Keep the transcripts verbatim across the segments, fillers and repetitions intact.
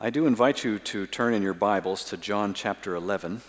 I do invite you to turn in your Bibles to John chapter eleven.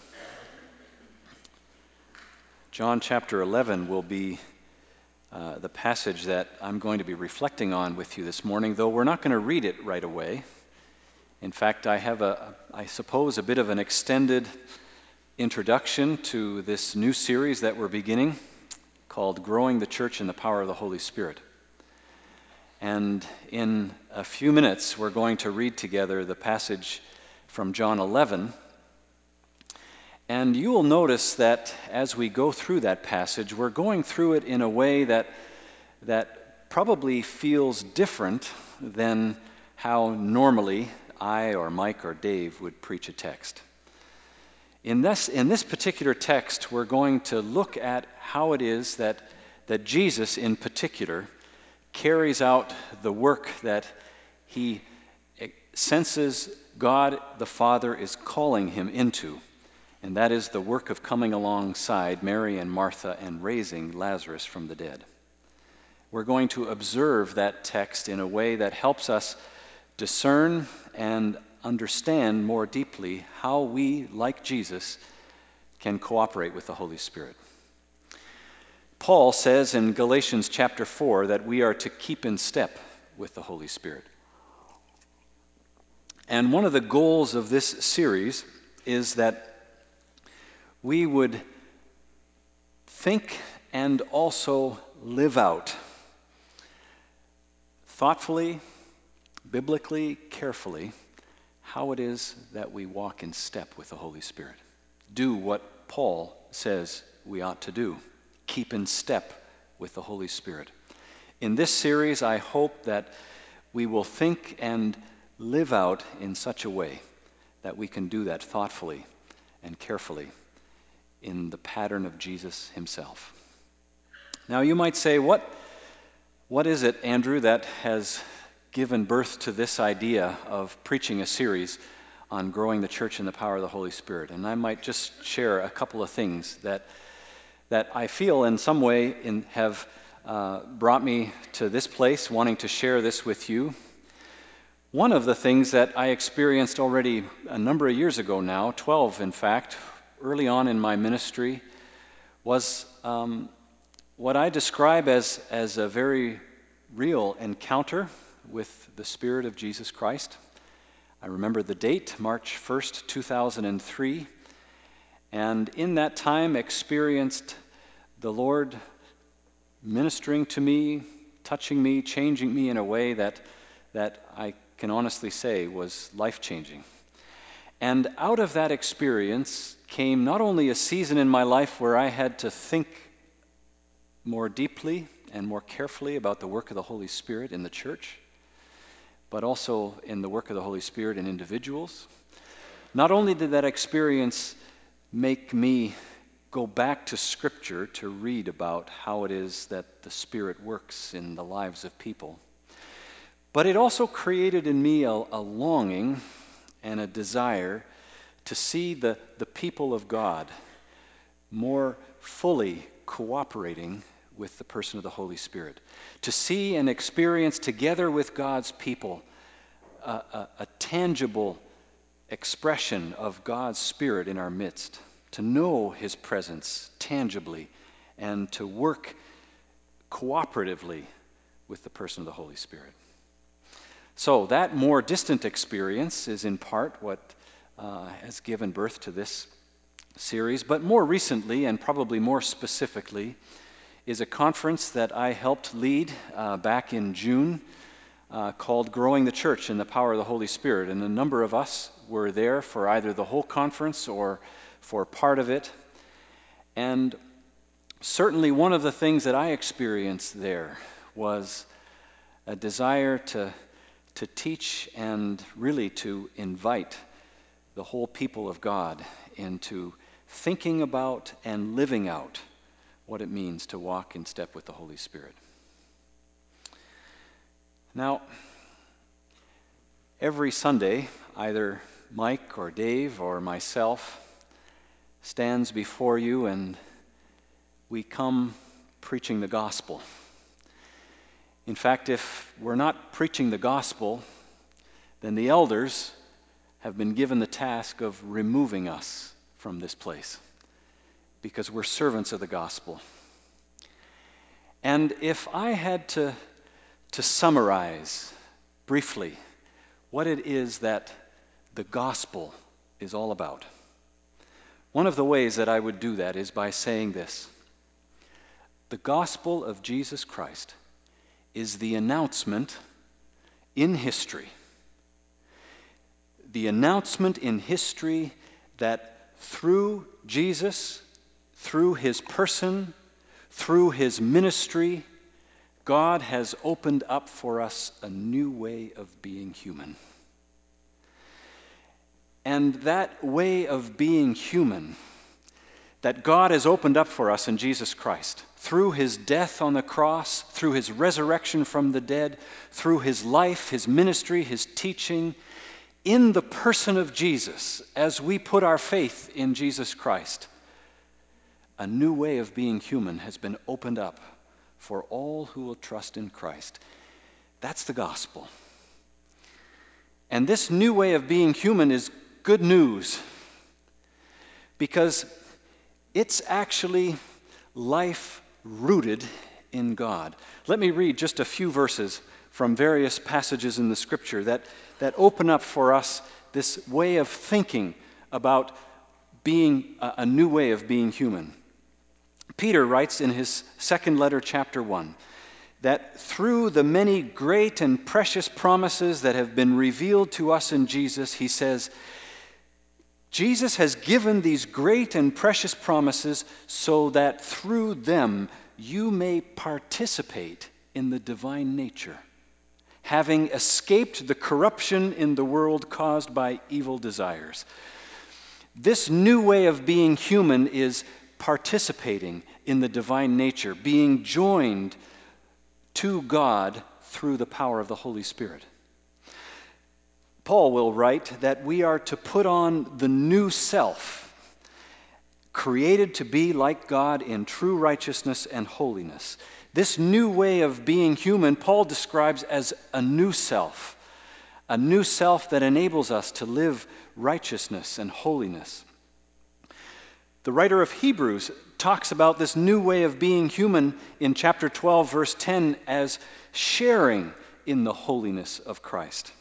John chapter eleven will be uh, the passage that I'm going to be reflecting on with you this morning, though we're not going to read it right away. In fact, I have, a, I suppose, a bit of an extended introduction to this new series that we're beginning called Growing the Church in the Power of the Holy Spirit. And in a few minutes, we're going to read together the passage from John eleven. And you will notice that as we go through that passage, we're going through it in a way that, that probably feels different than how normally I or Mike or Dave would preach a text. In this, in this particular text, we're going to look at how it is that, that Jesus in particular carries out the work that he senses God the Father is calling him into, and that is the work of coming alongside Mary and Martha and raising Lazarus from the dead. We're going to observe that text in a way that helps us discern and understand more deeply how we, like Jesus, can cooperate with the Holy Spirit. Paul says in Galatians chapter four that we are to keep in step with the Holy Spirit. And one of the goals of this series is that we would think and also live out thoughtfully, biblically, carefully, how it is that we walk in step with the Holy Spirit. Do what Paul says we ought to do. Keep in step with the Holy Spirit. In this series, I hope that we will think and live out in such a way that we can do that thoughtfully and carefully in the pattern of Jesus himself. Now you might say, what, what is it, Andrew, that has given birth to this idea of preaching a series on growing the church in the power of the Holy Spirit? And I might just share a couple of things that that I feel in some way in, have uh, brought me to this place, wanting to share this with you. One of the things that I experienced already a number of years ago now, twelve in fact, early on in my ministry, was um, what I describe as, as a very real encounter with the Spirit of Jesus Christ. I remember the date, March first, two thousand three, and in that time experienced the Lord ministering to me, touching me, changing me in a way that, that I can honestly say was life-changing. And out of that experience came not only a season in my life where I had to think more deeply and more carefully about the work of the Holy Spirit in the church, but also in the work of the Holy Spirit in individuals. Not only did that experience make me go back to Scripture to read about how it is that the Spirit works in the lives of people, but it also created in me a, a longing and a desire to see the, the people of God more fully cooperating with the person of the Holy Spirit, to see and experience together with God's people a, a, a tangible expression of God's Spirit in our midst, to know His presence tangibly, and to work cooperatively with the person of the Holy Spirit. So that more distant experience is in part what uh, has given birth to this series, but more recently, and probably more specifically, is a conference that I helped lead uh, back in June uh, called Growing the Church in the Power of the Holy Spirit. And a number of us were there for either the whole conference or for part of it. And certainly one of the things that I experienced there was a desire to, to teach and really to invite the whole people of God into thinking about and living out what it means to walk in step with the Holy Spirit. Now, every Sunday, either Mike or Dave or myself stands before you and we come preaching the gospel. In fact, if we're not preaching the gospel, then the elders have been given the task of removing us from this place because we're servants of the gospel. And if I had to, to summarize briefly what it is that the gospel is all about, one of the ways that I would do that is by saying this: the gospel of Jesus Christ is the announcement in history, the announcement in history that through Jesus, through his person, through his ministry, God has opened up for us a new way of being human. And that way of being human that God has opened up for us in Jesus Christ, through his death on the cross, through his resurrection from the dead, through his life, his ministry, his teaching, in the person of Jesus, as we put our faith in Jesus Christ, a new way of being human has been opened up for all who will trust in Christ. That's the gospel. And this new way of being human is good news, because it's actually life rooted in God. Let me read just a few verses from various passages in the Scripture that, that open up for us this way of thinking about being a, a new way of being human. Peter writes in his second letter, chapter one, that through the many great and precious promises that have been revealed to us in Jesus, he says, Jesus has given these great and precious promises so that through them you may participate in the divine nature, having escaped the corruption in the world caused by evil desires. This new way of being human is participating in the divine nature, being joined to God through the power of the Holy Spirit. Paul will write that we are to put on the new self, created to be like God in true righteousness and holiness. This new way of being human, Paul describes as a new self, a new self that enables us to live righteousness and holiness. The writer of Hebrews talks about this new way of being human in chapter twelve, verse ten, as sharing in the holiness of Christ.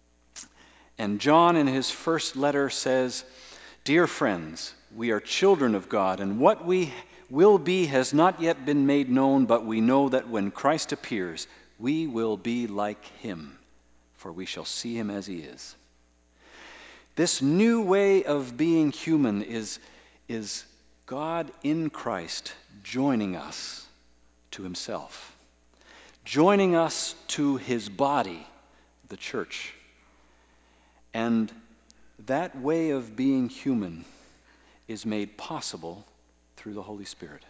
And John in his first letter says, "Dear friends, we are children of God, and what we will be has not yet been made known, but we know that when Christ appears, we will be like him, for we shall see him as he is." This new way of being human is, is God in Christ joining us to himself, joining us to his body, the church. And that way of being human is made possible through the Holy Spirit.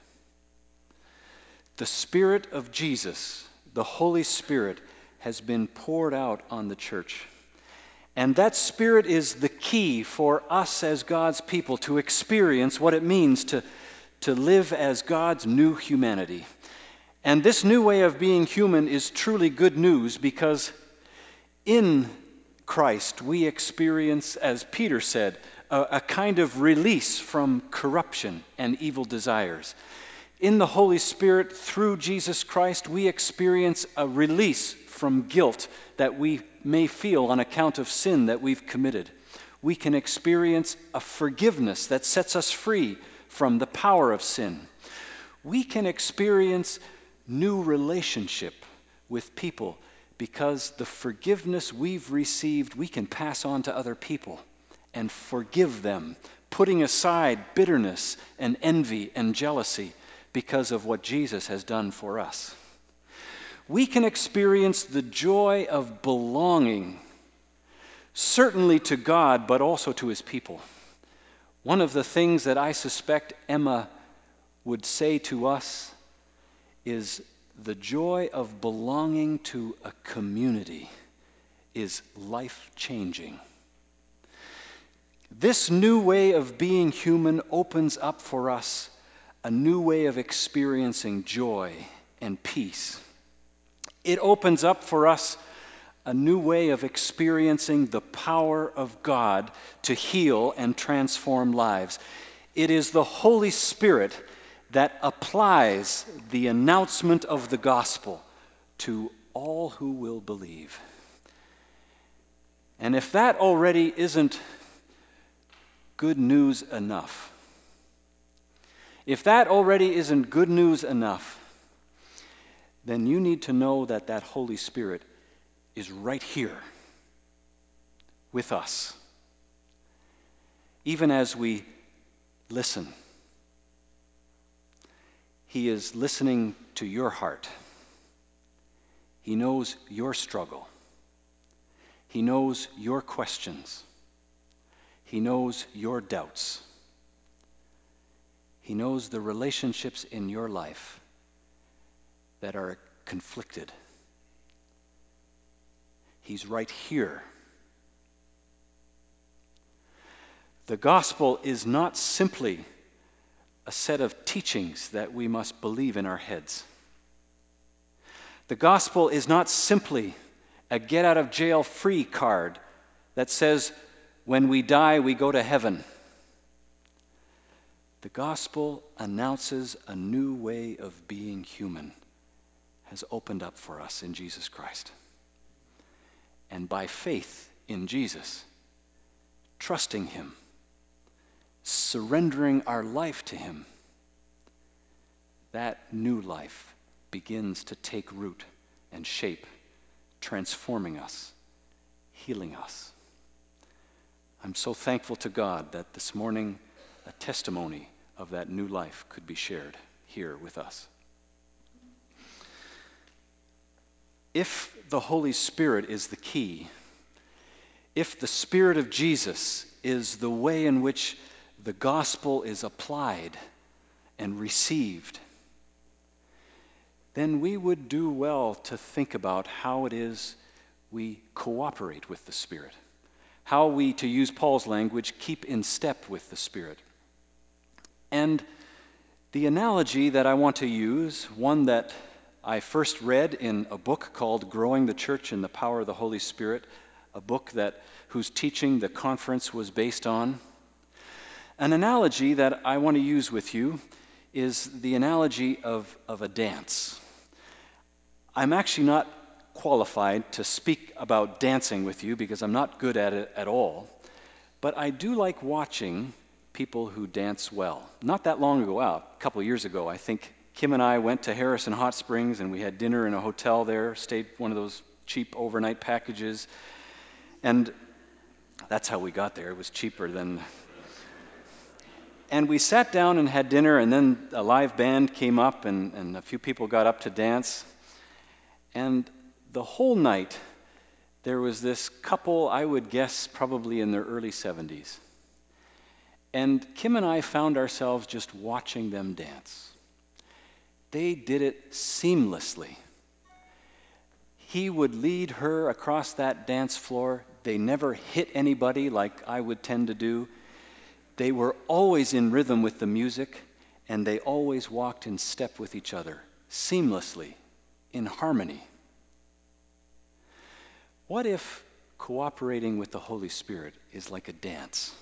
The Spirit of Jesus, the Holy Spirit, has been poured out on the church. And that Spirit is the key for us as God's people to experience what it means to, to live as God's new humanity. And this new way of being human is truly good news, because in Christ we experience, as Peter said, a, a kind of release from corruption and evil desires. In the Holy Spirit, through Jesus Christ, we experience a release from guilt that we may feel on account of sin that we've committed. We can experience a forgiveness that sets us free from the power of sin. We can experience new relationship with people, because the forgiveness we've received, we can pass on to other people and forgive them, putting aside bitterness and envy and jealousy because of what Jesus has done for us. We can experience the joy of belonging, certainly to God, but also to his people. One of the things that I suspect Emma would say to us is the joy of belonging to a community is life-changing. This new way of being human opens up for us a new way of experiencing joy and peace. It opens up for us a new way of experiencing the power of God to heal and transform lives. It is the Holy Spirit that applies the announcement of the gospel to all who will believe. And if that already isn't good news enough, if that already isn't good news enough, then you need to know that that Holy Spirit is right here with us, even as we listen. He is listening to your heart. He knows your struggle. He knows your questions. He knows your doubts. He knows the relationships in your life that are conflicted. He's right here. The gospel is not simply a set of teachings that we must believe in our heads. The gospel is not simply a get-out-of-jail-free card that says when we die we go to heaven. The gospel announces a new way of being human has opened up for us in Jesus Christ. And by faith in Jesus, trusting Him, surrendering our life to Him, that new life begins to take root and shape, transforming us, healing us. I'm so thankful to God that this morning a testimony of that new life could be shared here with us. If the Holy Spirit is the key, if the Spirit of Jesus is the way in which the gospel is applied and received, then we would do well to think about how it is we cooperate with the Spirit, how we, to use Paul's language, keep in step with the Spirit. And the analogy that I want to use, one that I first read in a book called Growing the Church in the Power of the Holy Spirit, a book that whose teaching the conference was based on. An analogy that I want to use with you is the analogy of, of a dance. I'm actually not qualified to speak about dancing with you because I'm not good at it at all, but I do like watching people who dance well. Not that long ago, well, a couple of years ago, I think Kim and I went to Harrison Hot Springs and we had dinner in a hotel there, stayed one of those cheap overnight packages, and that's how we got there. It was cheaper than... And we sat down and had dinner, and then a live band came up and, and a few people got up to dance. And the whole night, there was this couple, I would guess probably in their early seventies. And Kim and I found ourselves just watching them dance. They did it seamlessly. He would lead her across that dance floor. They never hit anybody like I would tend to do. They were always in rhythm with the music, and they always walked in step with each other, seamlessly, in harmony. What if cooperating with the Holy Spirit is like a dance?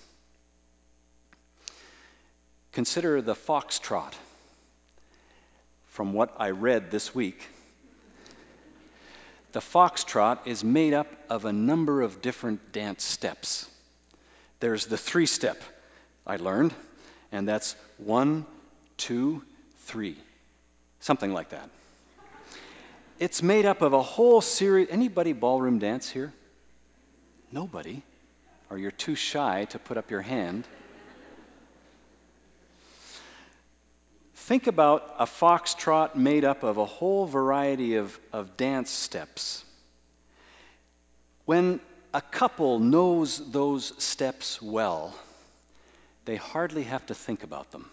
Consider the foxtrot. From what I read this week, the foxtrot is made up of a number of different dance steps. There's the three-step, I learned, and that's one, two, three, something like that. It's made up of a whole series. Anybody ballroom dance here? Nobody. Or you're too shy to put up your hand. Think about a foxtrot made up of a whole variety of, of dance steps. When a couple knows those steps well, they hardly have to think about them.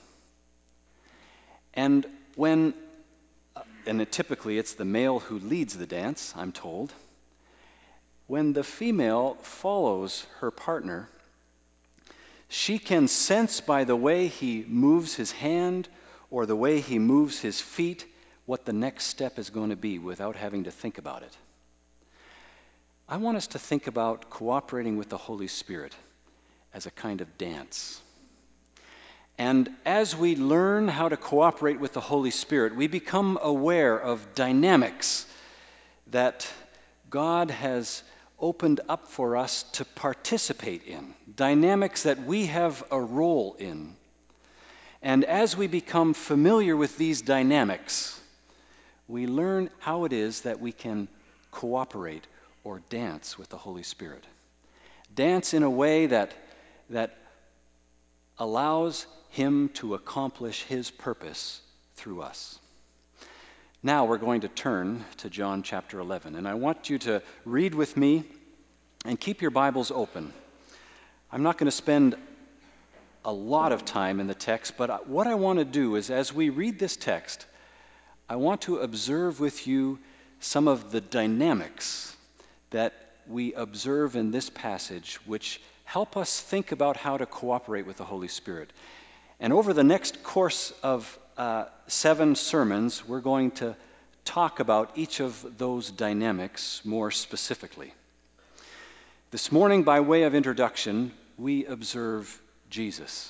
And when, and it, typically it's the male who leads the dance, I'm told, when the female follows her partner, she can sense by the way he moves his hand or the way he moves his feet what the next step is going to be without having to think about it. I want us to think about cooperating with the Holy Spirit as a kind of dance. And as we learn how to cooperate with the Holy Spirit, we become aware of dynamics that God has opened up for us to participate in, dynamics that we have a role in. And as we become familiar with these dynamics, we learn how it is that we can cooperate or dance with the Holy Spirit. Dance in a way that, that allows Him to accomplish His purpose through us. Now we're going to turn to John chapter eleven, and I want you to read with me and keep your Bibles open. I'm not going to spend a lot of time in the text, but what I want to do is, as we read this text, I want to observe with you some of the dynamics that we observe in this passage, which help us think about how to cooperate with the Holy Spirit. And over the next course of uh, seven sermons, we're going to talk about each of those dynamics more specifically. This morning, by way of introduction, we observe Jesus.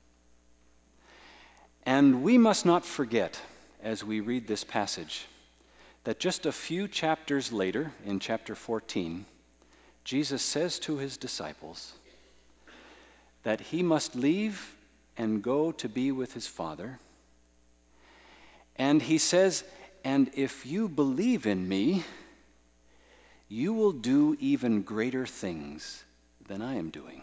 And we must not forget, as we read this passage, that just a few chapters later, in chapter fourteen, Jesus says to his disciples that he must leave and go to be with his Father. And he says, and if you believe in me, you will do even greater things than I am doing.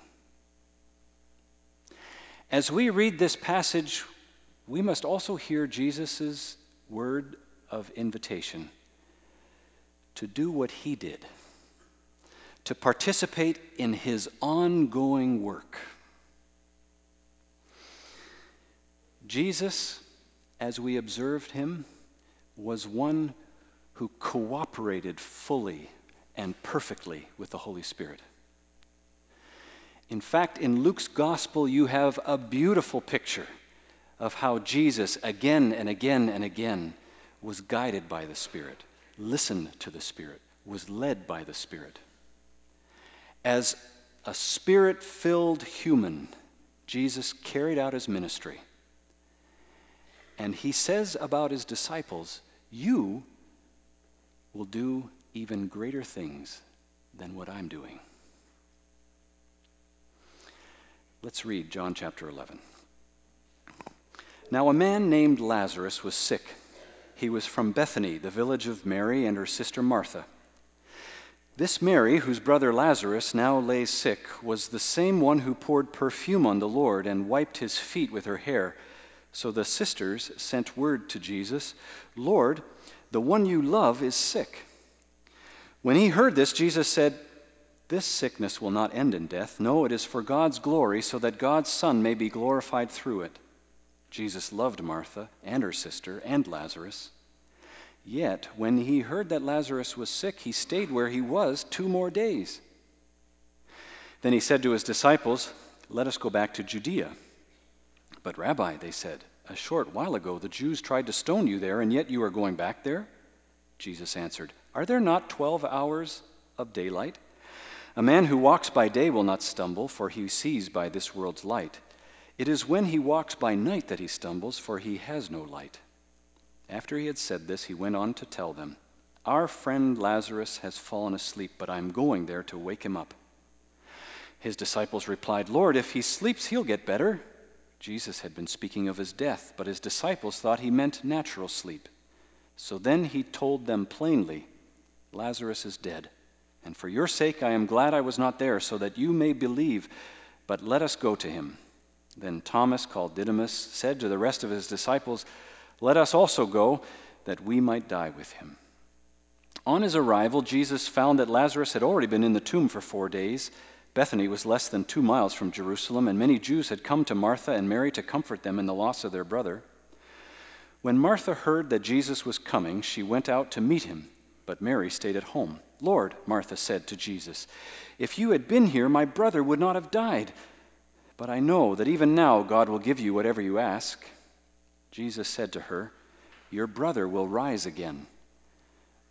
As we read this passage, we must also hear Jesus' word of invitation to do what he did, to participate in his ongoing work. Jesus, as we observed him, was one who cooperated fully and perfectly with the Holy Spirit. In fact, in Luke's gospel, you have a beautiful picture of how Jesus, again and again and again, was guided by the Spirit, listened to the Spirit, was led by the Spirit. As a Spirit-filled human, Jesus carried out his ministry. And he says about his disciples, you will do even greater things than what I'm doing. Let's read John chapter eleven. Now a man named Lazarus was sick. He was from Bethany, the village of Mary and her sister Martha. This Mary, whose brother Lazarus now lay sick, was the same one who poured perfume on the Lord and wiped his feet with her hair. So the sisters sent word to Jesus, Lord, the one you love is sick. When he heard this, Jesus said, this sickness will not end in death. No, it is for God's glory, so that God's Son may be glorified through it. Jesus loved Martha and her sister and Lazarus. Yet, when he heard that Lazarus was sick, he stayed where he was two more days. Then he said to his disciples, let us go back to Judea. But Rabbi, they said, a short while ago the Jews tried to stone you there, and yet you are going back there? Jesus answered, are there not twelve hours of daylight? A man who walks by day will not stumble, for he sees by this world's light. It is when he walks by night that he stumbles, for he has no light. After he had said this, he went on to tell them, our friend Lazarus has fallen asleep, but I am going there to wake him up. His disciples replied, Lord, if he sleeps, he'll get better. Jesus had been speaking of his death, but his disciples thought he meant natural sleep. So then he told them plainly, Lazarus is dead, and for your sake I am glad I was not there, so that you may believe, but let us go to him. Then Thomas, called Didymus, said to the rest of his disciples, let us also go, that we might die with him. On his arrival, Jesus found that Lazarus had already been in the tomb for four days. Bethany was less than two miles from Jerusalem, and many Jews had come to Martha and Mary to comfort them in the loss of their brother. When Martha heard that Jesus was coming, she went out to meet him, but Mary stayed at home. Lord, Martha said to Jesus, if you had been here, my brother would not have died. But I know that even now God will give you whatever you ask. Jesus said to her, your brother will rise again.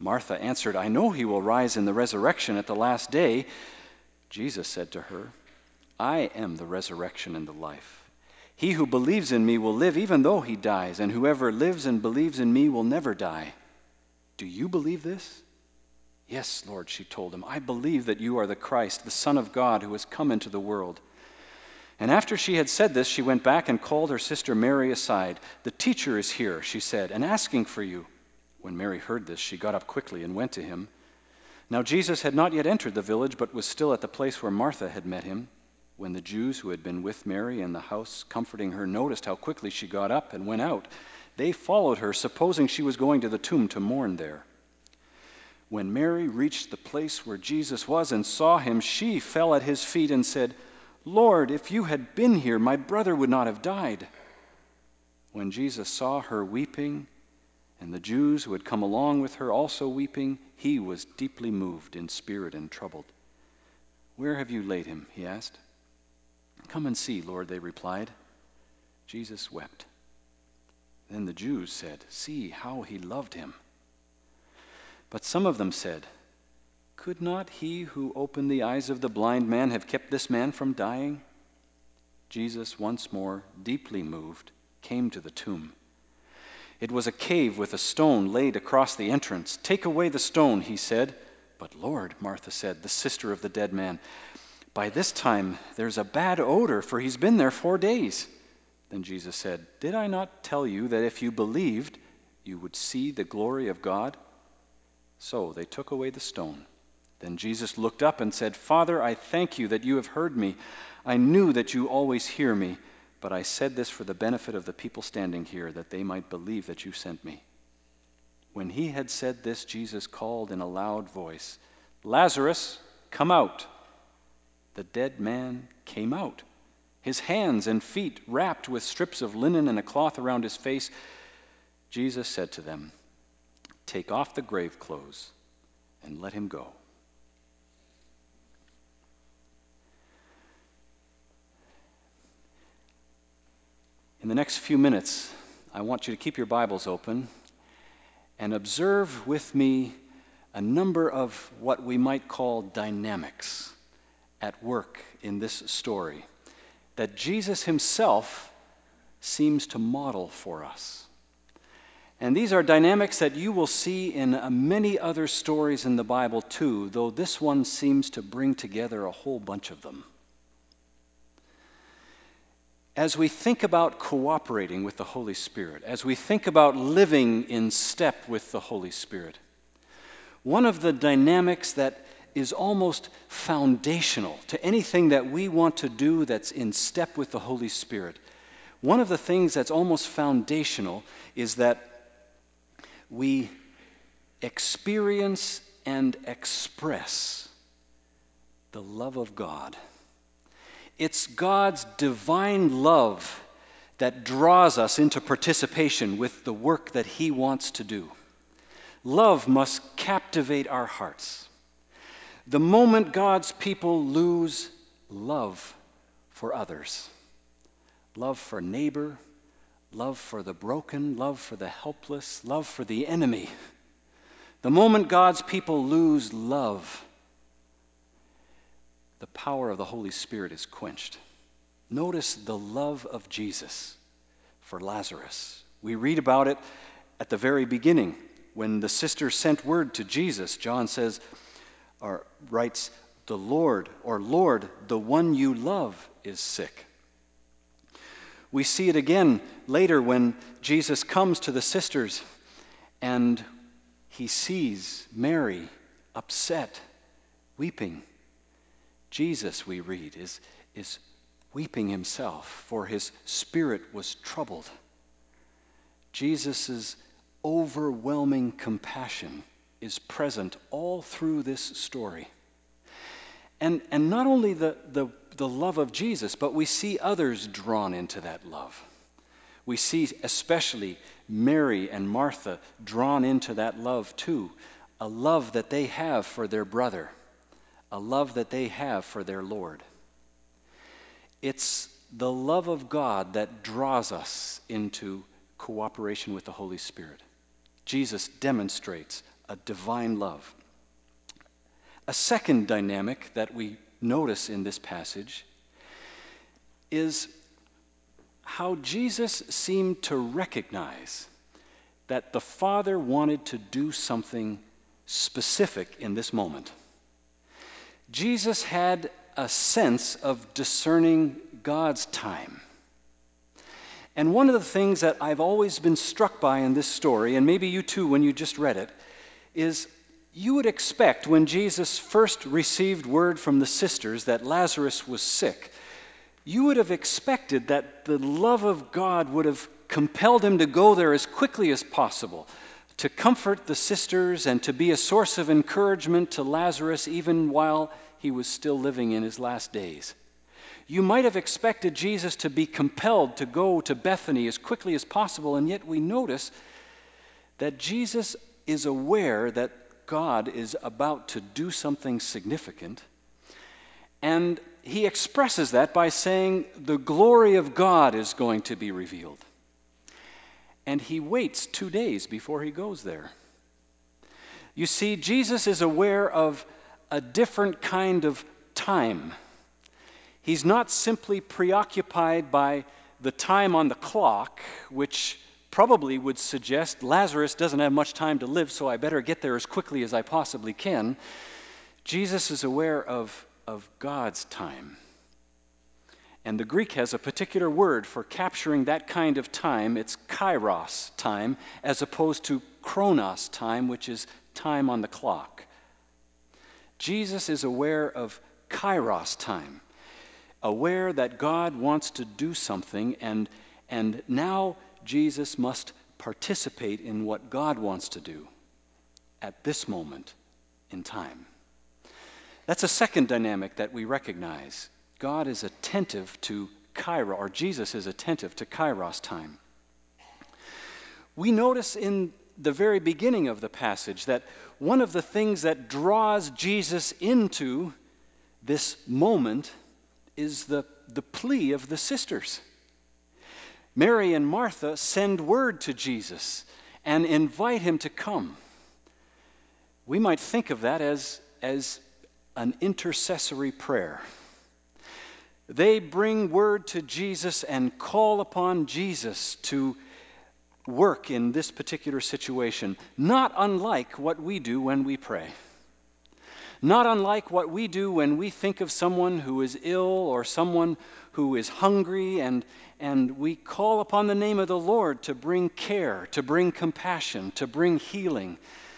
Martha answered, I know he will rise in the resurrection at the last day. Jesus said to her, I am the resurrection and the life. He who believes in me will live even though he dies, and whoever lives and believes in me will never die. Do you believe this? Yes, Lord, she told him. I believe that you are the Christ, the Son of God, who has come into the world. And after she had said this, she went back and called her sister Mary aside. The teacher is here, she said, and asking for you. When Mary heard this, she got up quickly and went to him. Now Jesus had not yet entered the village, but was still at the place where Martha had met him. When the Jews who had been with Mary in the house, comforting her, noticed how quickly she got up and went out, they followed her, supposing she was going to the tomb to mourn there. When Mary reached the place where Jesus was and saw him, she fell at his feet and said, Lord, if you had been here, my brother would not have died. When Jesus saw her weeping, and the Jews who had come along with her also weeping, he was deeply moved in spirit and troubled. Where have you laid him? He asked. Come and see, Lord, they replied. Jesus wept. Then the Jews said, see how he loved him. But some of them said, could not he who opened the eyes of the blind man have kept this man from dying? Jesus, once more, deeply moved, came to the tomb. It was a cave with a stone laid across the entrance. Take away the stone, he said. But Lord, Martha said, the sister of the dead man, by this time there's a bad odor, for he's been there four days. Then Jesus said, did I not tell you that if you believed, you would see the glory of God? So they took away the stone. Then Jesus looked up and said, Father, I thank you that you have heard me. I knew that you always hear me, but I said this for the benefit of the people standing here, that they might believe that you sent me. When he had said this, Jesus called in a loud voice, Lazarus, come out. The dead man came out, his hands and feet wrapped with strips of linen and a cloth around his face. Jesus said to them, take off the grave clothes and let him go. In the next few minutes, I want you to keep your Bibles open and observe with me a number of what we might call dynamics at work in this story that Jesus himself seems to model for us. And these are dynamics that you will see in uh, many other stories in the Bible too, though this one seems to bring together a whole bunch of them. As we think about cooperating with the Holy Spirit, as we think about living in step with the Holy Spirit, one of the dynamics that is almost foundational to anything that we want to do that's in step with the Holy Spirit, one of the things that's almost foundational is that we experience and express the love of God. It's God's divine love that draws us into participation with the work that he wants to do. Love must captivate our hearts. The moment God's people lose love for others, love for neighbor, love for the broken, love for the helpless, love for the enemy, the moment God's people lose love, the power of the Holy Spirit is quenched. Notice the love of Jesus for Lazarus. We read about it at the very beginning when the sister sent word to Jesus. John says, or writes, the Lord, or Lord, the one you love is sick. We see it again later when Jesus comes to the sisters and he sees Mary upset, weeping. Jesus, we read, is, is weeping himself, for his spirit was troubled. Jesus' overwhelming compassion is present all through this story. And, and not only the, the, the love of Jesus, but we see others drawn into that love. We see especially Mary and Martha drawn into that love too, a love that they have for their brother, a love that they have for their Lord. It's the love of God that draws us into cooperation with the Holy Spirit. Jesus demonstrates a divine love. A second dynamic that we notice in this passage is how Jesus seemed to recognize that the Father wanted to do something specific in this moment. Jesus had a sense of discerning God's time. And one of the things that I've always been struck by in this story, and maybe you too when you just read it, is you would expect when Jesus first received word from the sisters that Lazarus was sick, you would have expected that the love of God would have compelled him to go there as quickly as possible, to comfort the sisters and to be a source of encouragement to Lazarus even while he was still living in his last days. You might have expected Jesus to be compelled to go to Bethany as quickly as possible, and yet we notice that Jesus is aware that God is about to do something significant, and he expresses that by saying the glory of God is going to be revealed. And he waits two days before he goes there. You see, Jesus is aware of a different kind of time. He's not simply preoccupied by the time on the clock, which probably would suggest Lazarus doesn't have much time to live, so I better get there as quickly as I possibly can. Jesus is aware of, of God's time. And the Greek has a particular word for capturing that kind of time. It's kairos time, as opposed to chronos time, which is time on the clock. Jesus is aware of kairos time, aware that God wants to do something, and, and now Jesus must participate in what God wants to do at this moment in time. That's a second dynamic that we recognize. God is attentive to kairos, or Jesus is attentive to kairos time. We notice in the very beginning of the passage that one of the things that draws Jesus into this moment is the, the plea of the sisters. Mary and Martha send word to Jesus and invite him to come. We might think of that as, as an intercessory prayer. They bring word to Jesus and call upon Jesus to work in this particular situation, not unlike what we do when we pray. Not unlike what we do when we think of someone who is ill or someone who is hungry, and, and we call upon the name of the Lord to bring care, to bring compassion, to bring healing.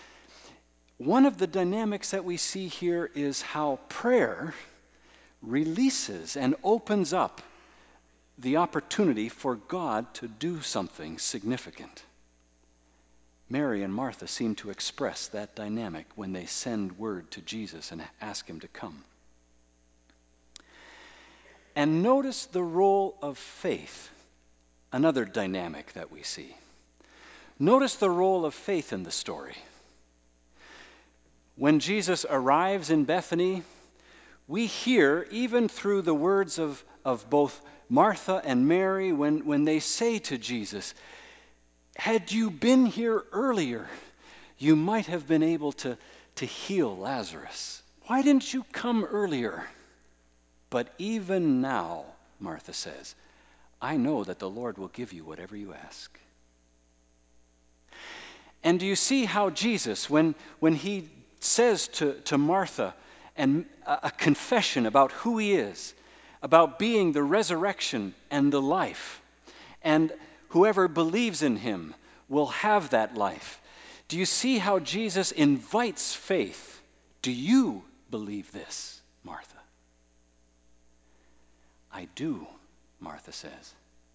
One of the dynamics that we see here is how prayer releases and opens up the opportunity for God to do something significant. Mary and Martha seem to express that dynamic when they send word to Jesus and ask him to come. And notice the role of faith, another dynamic that we see. Notice the role of faith in the story. When Jesus arrives in Bethany, we hear, even through the words of, of both Martha and Mary, when, when they say to Jesus, had you been here earlier, you might have been able to, to heal Lazarus. Why didn't you come earlier? But even now, Martha says, I know that the Lord will give you whatever you ask. And do you see how Jesus, when, when he says to, to Martha, and a, a confession about who he is, about being the resurrection and the life, and whoever believes in him will have that life. Do you see how Jesus invites faith? Do you believe this, Martha? I do, Martha says.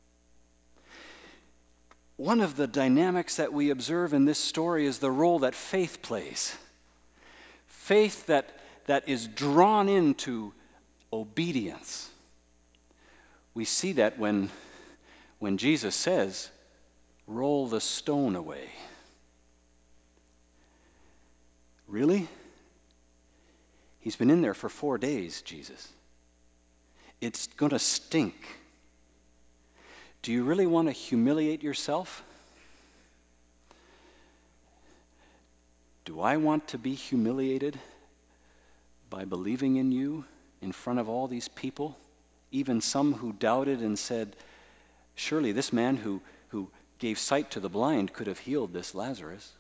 One of the dynamics that we observe in this story is the role that faith plays. Faith that, that is drawn into obedience. We see that when, when Jesus says, roll the stone away. Really? He's been in there for four days, Jesus. It's going to stink. Do you really want to humiliate yourself? Do I want to be humiliated by believing in you in front of all these people, even some who doubted and said, surely this man who, who gave sight to the blind could have healed this Lazarus?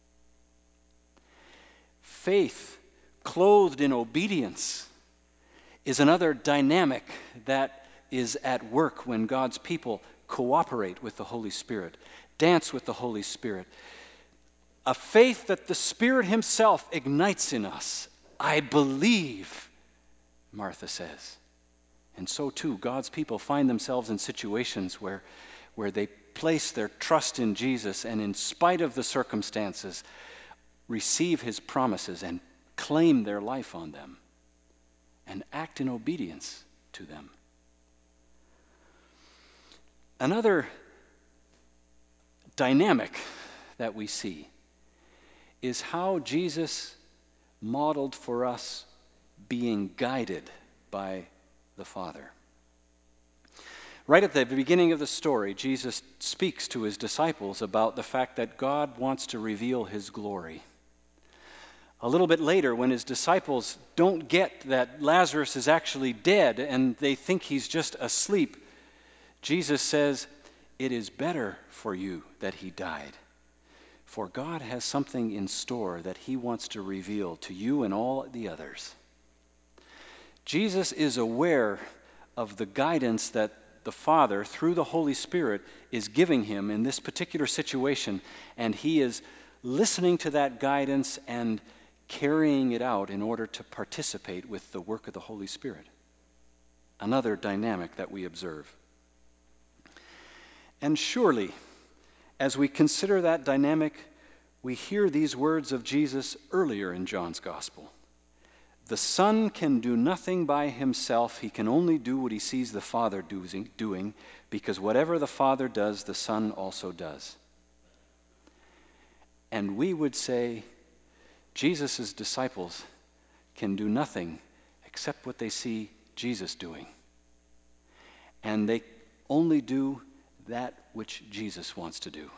Faith clothed in obedience is another dynamic that is at work when God's people cooperate with the Holy Spirit, dance with the Holy Spirit. A faith that the Spirit himself ignites in us. I believe, Martha says. And so too, God's people find themselves in situations where, where they place their trust in Jesus and in spite of the circumstances, receive his promises and claim their life on them and act in obedience to them. Another dynamic that we see is how Jesus modeled for us being guided by the Father. Right at the beginning of the story, Jesus speaks to his disciples about the fact that God wants to reveal his glory. A little bit later, when his disciples don't get that Lazarus is actually dead and they think he's just asleep, Jesus says, "It is better for you that he died. For God has something in store that he wants to reveal to you and all the others." Jesus is aware of the guidance that the Father, through the Holy Spirit, is giving him in this particular situation, and he is listening to that guidance and carrying it out in order to participate with the work of the Holy Spirit. Another dynamic that we observe. And surely, as we consider that dynamic, we hear these words of Jesus earlier in John's Gospel. The Son can do nothing by himself. He can only do what he sees the Father doing, because whatever the Father does, the Son also does. And we would say, Jesus' disciples can do nothing except what they see Jesus doing. And they only do that which Jesus wants to do.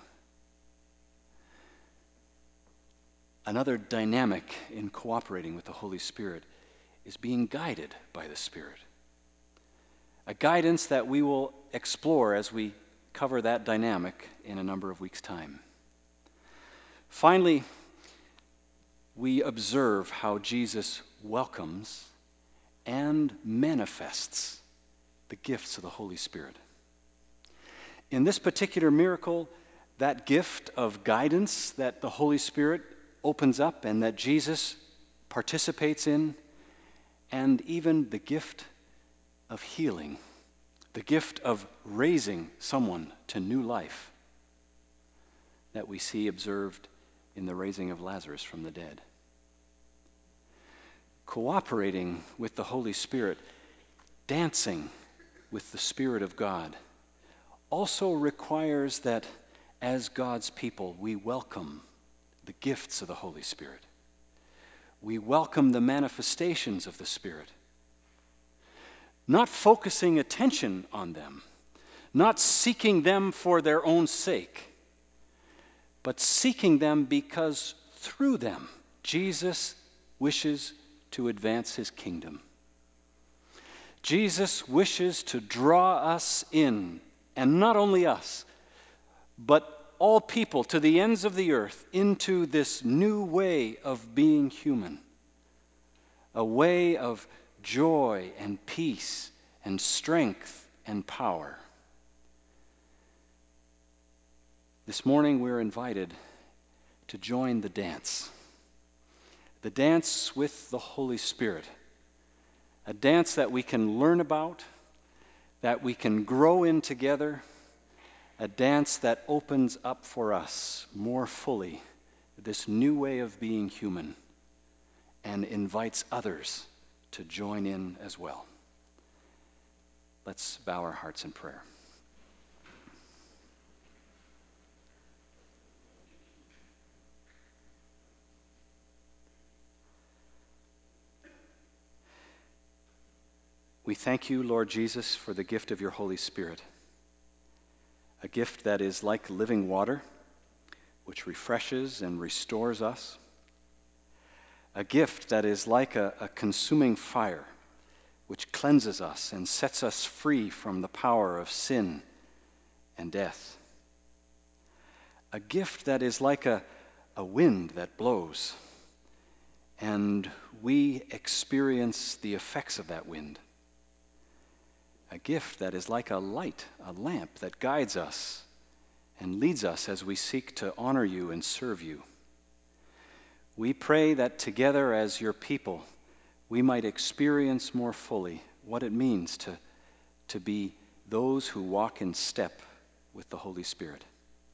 Another dynamic in cooperating with the Holy Spirit is being guided by the Spirit. A guidance that we will explore as we cover that dynamic in a number of weeks' time. Finally, we observe how Jesus welcomes and manifests the gifts of the Holy Spirit. In this particular miracle, that gift of guidance that the Holy Spirit opens up and that Jesus participates in, and even the gift of healing, the gift of raising someone to new life that we see observed in the raising of Lazarus from the dead. Cooperating with the Holy Spirit, dancing with the Spirit of God, also requires that as God's people, we welcome the gifts of the Holy Spirit. We welcome the manifestations of the Spirit. Not focusing attention on them, not seeking them for their own sake, but seeking them because through them, Jesus wishes to advance his kingdom. Jesus wishes to draw us in, and not only us, but all people to the ends of the earth into this new way of being human. A way of joy and peace and strength and power. This morning we're invited to join the dance. The dance with the Holy Spirit. A dance that we can learn about, that we can grow in together. A dance that opens up for us more fully this new way of being human and invites others to join in as well. Let's bow our hearts in prayer. We thank you, Lord Jesus, for the gift of your Holy Spirit, a gift that is like living water, which refreshes and restores us, a gift that is like a, a consuming fire, which cleanses us and sets us free from the power of sin and death. A gift that is like a, a wind that blows, and we experience the effects of that wind. A gift that is like a light, a lamp that guides us and leads us as we seek to honor you and serve you. We pray that together as your people, we might experience more fully what it means to, to be those who walk in step with the Holy Spirit.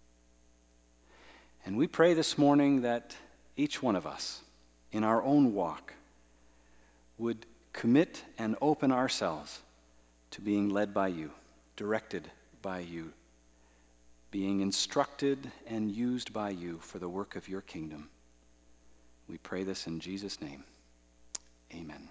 And we pray this morning that each one of us, in our own walk, would commit and open ourselves to being led by you, directed by you, being instructed and used by you for the work of your kingdom. We pray this in Jesus' name. Amen.